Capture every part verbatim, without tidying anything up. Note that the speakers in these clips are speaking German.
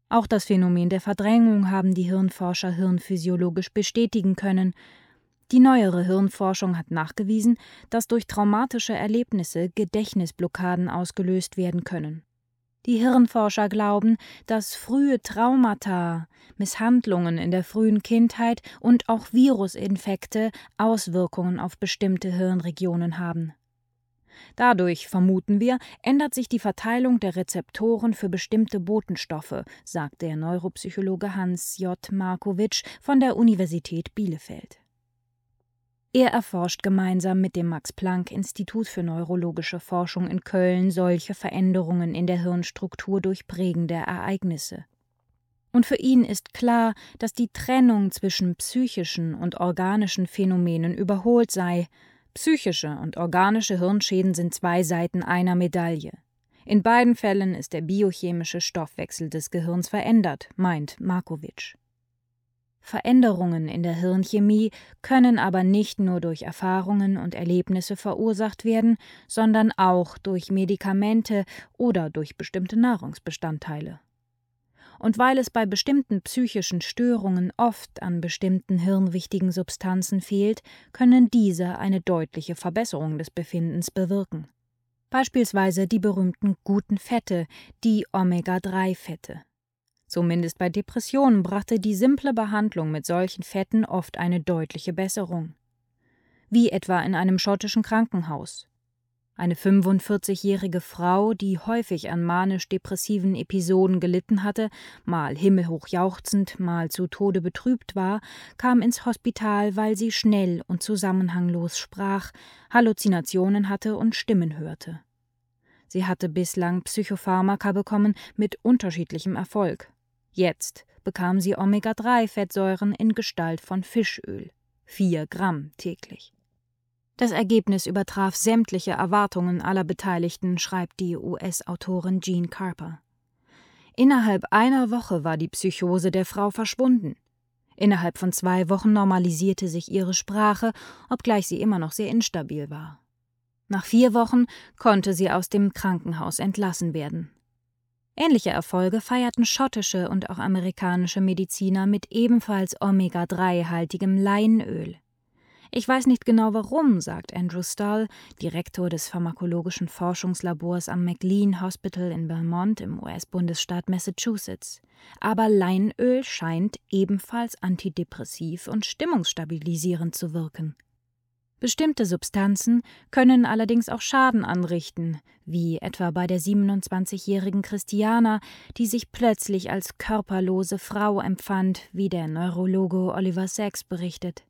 Auch das Phänomen der Verdrängung haben die Hirnforscher hirnphysiologisch bestätigen können. Die neuere Hirnforschung hat nachgewiesen, dass durch traumatische Erlebnisse Gedächtnisblockaden ausgelöst werden können. Die Hirnforscher glauben, dass frühe Traumata, Misshandlungen in der frühen Kindheit und auch Virusinfekte Auswirkungen auf bestimmte Hirnregionen haben. Dadurch, vermuten wir, ändert sich die Verteilung der Rezeptoren für bestimmte Botenstoffe, sagt der Neuropsychologe Hans J. Markowitsch von der Universität Bielefeld. Er erforscht gemeinsam mit dem Max-Planck-Institut für neurologische Forschung in Köln solche Veränderungen in der Hirnstruktur durch prägende Ereignisse. Und für ihn ist klar, dass die Trennung zwischen psychischen und organischen Phänomenen überholt sei. Psychische und organische Hirnschäden sind zwei Seiten einer Medaille. In beiden Fällen ist der biochemische Stoffwechsel des Gehirns verändert, meint Markowitsch. Veränderungen in der Hirnchemie können aber nicht nur durch Erfahrungen und Erlebnisse verursacht werden, sondern auch durch Medikamente oder durch bestimmte Nahrungsbestandteile. Und weil es bei bestimmten psychischen Störungen oft an bestimmten hirnwichtigen Substanzen fehlt, können diese eine deutliche Verbesserung des Befindens bewirken. Beispielsweise die berühmten guten Fette, die Omega drei Fette. Zumindest bei Depressionen brachte die simple Behandlung mit solchen Fetten oft eine deutliche Besserung. Wie etwa in einem schottischen Krankenhaus. Eine fünfundvierzigjährige Frau, die häufig an manisch-depressiven Episoden gelitten hatte, mal himmelhoch jauchzend, mal zu Tode betrübt war, kam ins Hospital, weil sie schnell und zusammenhanglos sprach, Halluzinationen hatte und Stimmen hörte. Sie hatte bislang Psychopharmaka bekommen mit unterschiedlichem Erfolg. Jetzt bekam sie Omega drei Fettsäuren in Gestalt von Fischöl, vier Gramm täglich. Das Ergebnis übertraf sämtliche Erwartungen aller Beteiligten, schreibt die U S-Autorin Jean Carper. Innerhalb einer Woche war die Psychose der Frau verschwunden. Innerhalb von zwei Wochen normalisierte sich ihre Sprache, obgleich sie immer noch sehr instabil war. Nach vier Wochen konnte sie aus dem Krankenhaus entlassen werden. Ähnliche Erfolge feierten schottische und auch amerikanische Mediziner mit ebenfalls Omega drei haltigem Leinöl. Ich weiß nicht genau warum, sagt Andrew Stull, Direktor des pharmakologischen Forschungslabors am McLean Hospital in Belmont im U S-Bundesstaat Massachusetts. Aber Leinöl scheint ebenfalls antidepressiv und stimmungsstabilisierend zu wirken. Bestimmte Substanzen können allerdings auch Schaden anrichten, wie etwa bei der siebenundzwanzigjährigen Christiana, die sich plötzlich als körperlose Frau empfand, wie der Neurologe Oliver Sacks berichtet.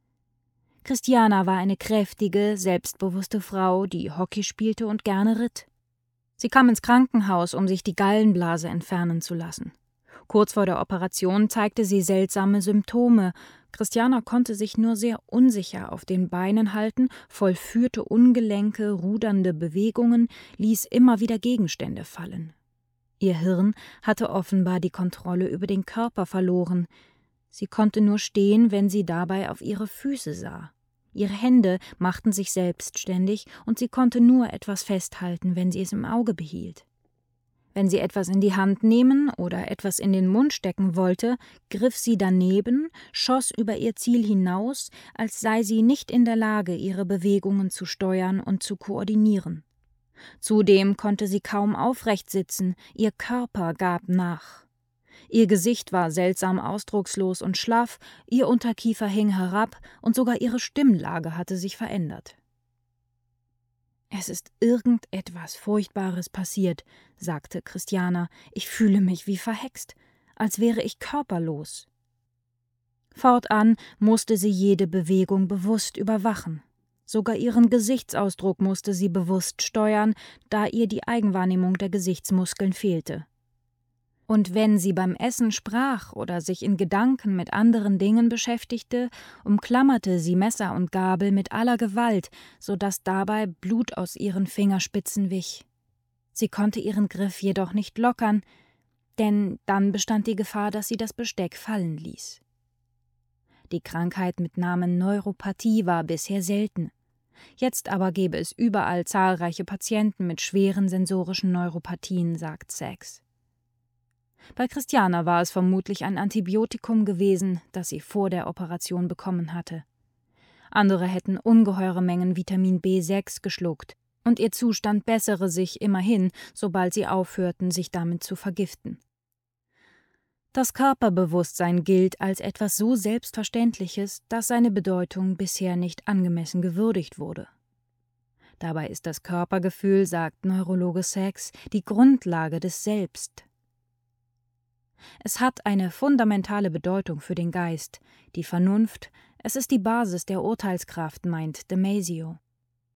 Christiana war eine kräftige, selbstbewusste Frau, die Hockey spielte und gerne ritt. Sie kam ins Krankenhaus, um sich die Gallenblase entfernen zu lassen. Kurz vor der Operation zeigte sie seltsame Symptome. Christiana konnte sich nur sehr unsicher auf den Beinen halten, vollführte ungelenke, rudernde Bewegungen, ließ immer wieder Gegenstände fallen. Ihr Hirn hatte offenbar die Kontrolle über den Körper verloren. Sie konnte nur stehen, wenn sie dabei auf ihre Füße sah. Ihre Hände machten sich selbstständig und sie konnte nur etwas festhalten, wenn sie es im Auge behielt. Wenn sie etwas in die Hand nehmen oder etwas in den Mund stecken wollte, griff sie daneben, schoss über ihr Ziel hinaus, als sei sie nicht in der Lage, ihre Bewegungen zu steuern und zu koordinieren. Zudem konnte sie kaum aufrecht sitzen, ihr Körper gab nach. Ihr Gesicht war seltsam ausdruckslos und schlaff, ihr Unterkiefer hing herab und sogar ihre Stimmlage hatte sich verändert. »Es ist irgendetwas Furchtbares passiert«, sagte Christiana. »Ich fühle mich wie verhext, als wäre ich körperlos.« Fortan musste sie jede Bewegung bewusst überwachen. Sogar ihren Gesichtsausdruck musste sie bewusst steuern, da ihr die Eigenwahrnehmung der Gesichtsmuskeln fehlte. Und wenn sie beim Essen sprach oder sich in Gedanken mit anderen Dingen beschäftigte, umklammerte sie Messer und Gabel mit aller Gewalt, so dass dabei Blut aus ihren Fingerspitzen wich. Sie konnte ihren Griff jedoch nicht lockern, denn dann bestand die Gefahr, dass sie das Besteck fallen ließ. Die Krankheit mit Namen Neuropathie war bisher selten. Jetzt aber gäbe es überall zahlreiche Patienten mit schweren sensorischen Neuropathien, sagt Sacks. Bei Christiana war es vermutlich ein Antibiotikum gewesen, das sie vor der Operation bekommen hatte. Andere hätten ungeheure Mengen Vitamin B sechs geschluckt, und ihr Zustand bessere sich immerhin, sobald sie aufhörten, sich damit zu vergiften. Das Körperbewusstsein gilt als etwas so Selbstverständliches, dass seine Bedeutung bisher nicht angemessen gewürdigt wurde. Dabei ist das Körpergefühl, sagt Neurologe Sachs, die Grundlage des Selbst. Es hat eine fundamentale Bedeutung für den Geist, die Vernunft, es ist die Basis der Urteilskraft, meint Damasio.